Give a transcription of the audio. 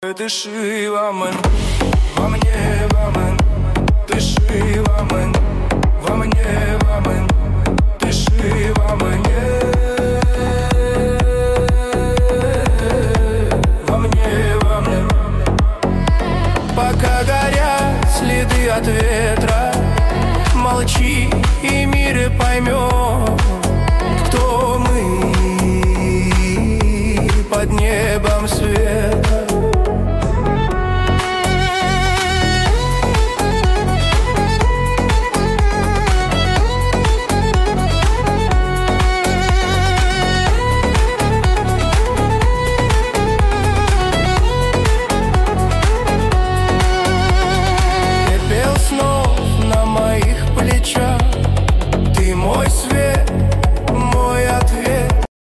Дыши во мне, дыши во мне, дыши во мне, пока горят следы от ветра. Молчи, и мир поймет, кто мы под небом света.